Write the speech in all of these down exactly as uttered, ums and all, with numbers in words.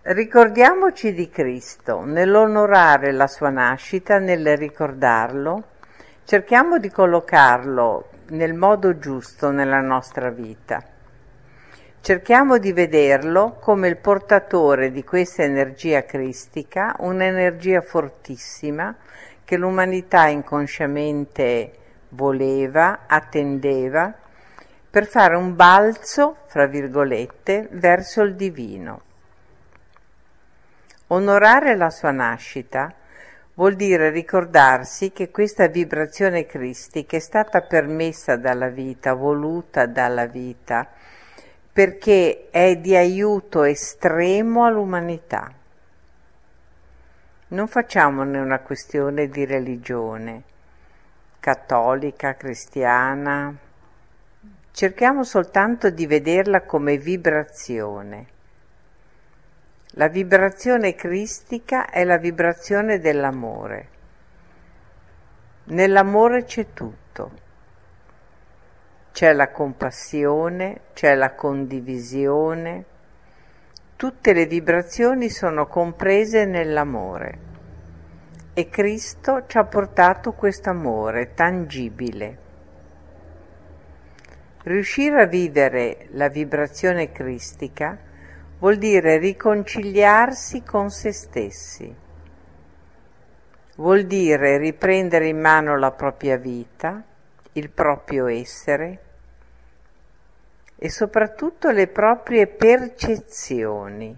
Ricordiamoci di Cristo, nell'onorare la sua nascita, nel ricordarlo, cerchiamo di collocarlo nel modo giusto nella nostra vita. Cerchiamo di vederlo come il portatore di questa energia cristica, un'energia fortissima che l'umanità inconsciamente voleva, attendeva, per fare un balzo, fra virgolette, verso il divino. Onorare la sua nascita vuol dire ricordarsi che questa vibrazione cristica è stata permessa dalla vita, voluta dalla vita, perché è di aiuto estremo all'umanità. Non facciamone una questione di religione, cattolica, cristiana, cerchiamo soltanto di vederla come vibrazione. La vibrazione cristica è la vibrazione dell'amore. Nell'amore c'è tutto. C'è la compassione, c'è la condivisione. Tutte le vibrazioni sono comprese nell'amore. E Cristo ci ha portato questo amore tangibile. Riuscire a vivere la vibrazione cristica vuol dire riconciliarsi con se stessi, vuol dire riprendere in mano la propria vita, il proprio essere e soprattutto le proprie percezioni,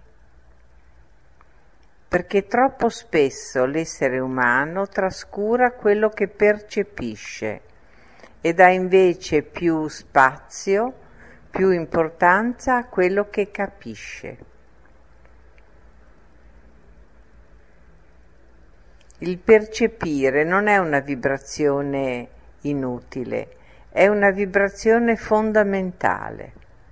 perché troppo spesso l'essere umano trascura quello che percepisce e dà invece più spazio, più importanza a quello che capisce. Il percepire non è una vibrazione inutile, è una vibrazione fondamentale.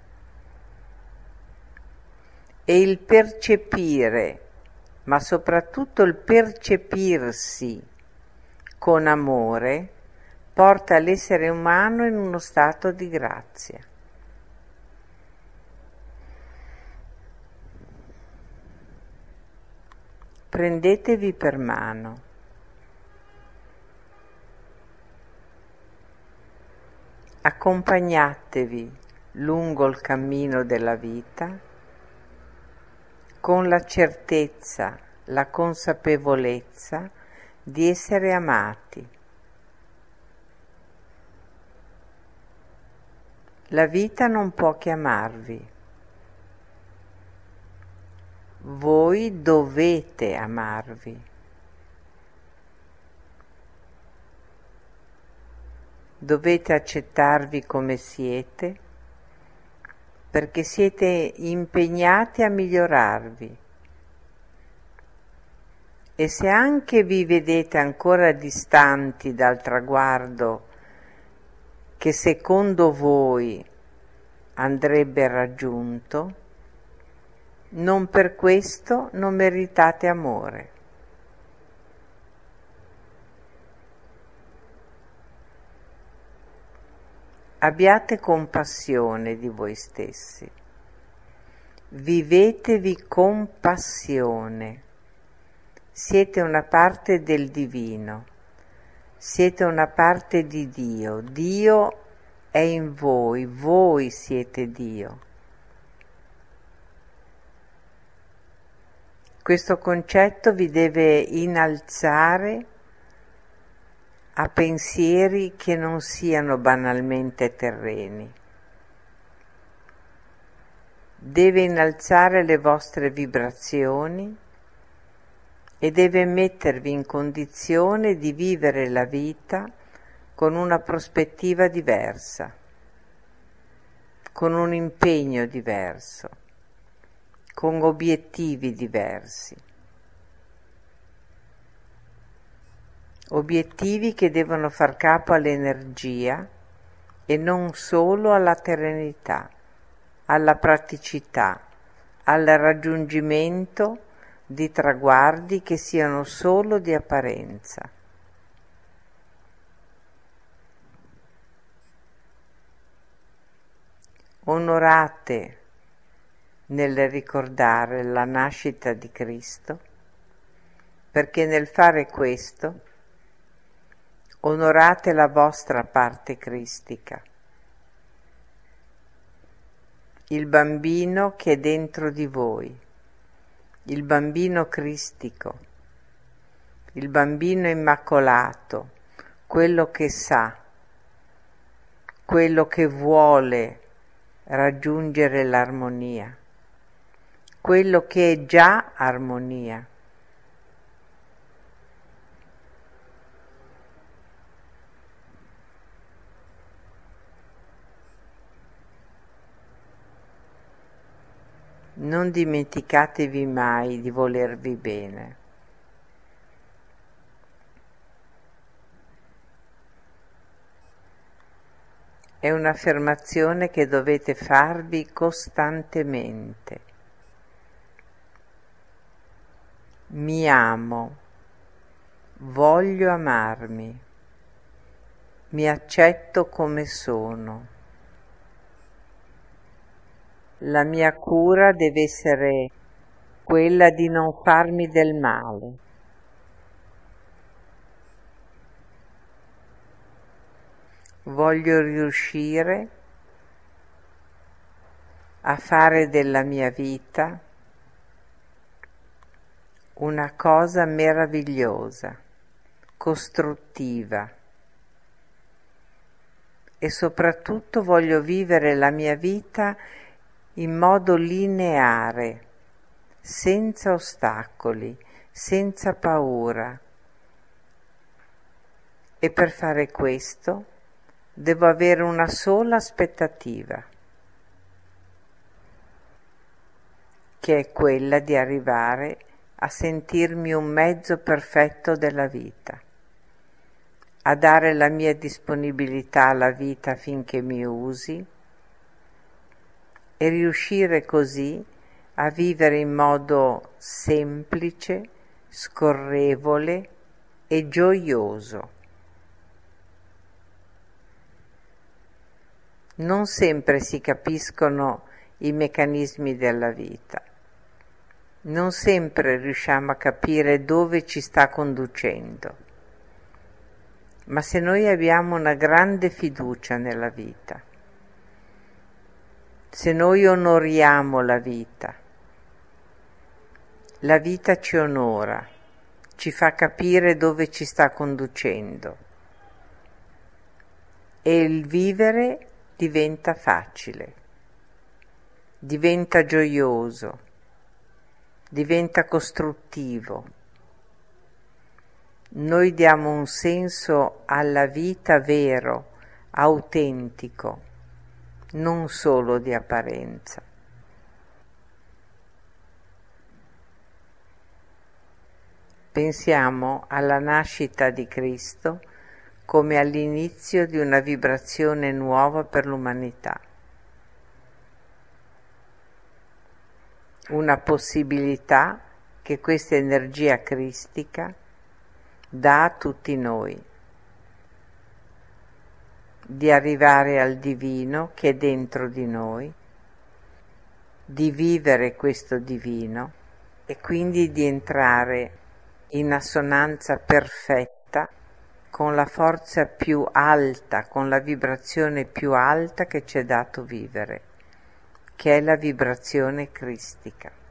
E il percepire, ma soprattutto il percepirsi con amore, porta l'essere umano in uno stato di grazia. Prendetevi per mano. Accompagnatevi lungo il cammino della vita con la certezza, la consapevolezza di essere amati. La vita non può chiamarvi. Voi dovete amarvi. Dovete accettarvi come siete, perché siete impegnati a migliorarvi. E se anche vi vedete ancora distanti dal traguardo che secondo voi andrebbe raggiunto, non per questo non meritate amore. Abbiate compassione di voi stessi. Vivetevi con passione. Siete una parte del divino. Siete una parte di Dio. Dio è in voi, voi siete Dio. Questo concetto vi deve innalzare a pensieri che non siano banalmente terreni. Deve innalzare le vostre vibrazioni e deve mettervi in condizione di vivere la vita con una prospettiva diversa, con un impegno diverso, con obiettivi diversi. Obiettivi che devono far capo all'energia e non solo alla terrenità, alla praticità, al raggiungimento di traguardi che siano solo di apparenza. Onorate nel ricordare la nascita di Cristo, perché nel fare questo onorate la vostra parte cristica, il bambino che è dentro di voi, il bambino cristico, il bambino immacolato, quello che sa, quello che vuole raggiungere l'armonia, quello che è già armonia. Non dimenticatevi mai di volervi bene. È un'affermazione che dovete farvi costantemente. Mi amo, voglio amarmi, mi accetto come sono. La mia cura deve essere quella di non farmi del male. Voglio riuscire a fare della mia vita una cosa meravigliosa, costruttiva, e soprattutto voglio vivere la mia vita in modo lineare, senza ostacoli, senza paura. E per fare questo devo avere una sola aspettativa, che è quella di arrivare a sentirmi un mezzo perfetto della vita, a dare la mia disponibilità alla vita finché mi usi, e riuscire così a vivere in modo semplice, scorrevole e gioioso. Non sempre si capiscono i meccanismi della vita, non sempre riusciamo a capire dove ci sta conducendo, ma se noi abbiamo una grande fiducia nella vita, se noi onoriamo la vita, la vita ci onora, ci fa capire dove ci sta conducendo e il vivere diventa facile, diventa gioioso, diventa costruttivo. Noi diamo un senso alla vita vero, autentico, non solo di apparenza. Pensiamo alla nascita di Cristo come all'inizio di una vibrazione nuova per l'umanità, una possibilità che questa energia cristica dà a tutti noi, di arrivare al divino che è dentro di noi, di vivere questo divino e quindi di entrare in assonanza perfetta con la forza più alta, con la vibrazione più alta che ci è dato vivere, che è la vibrazione cristica.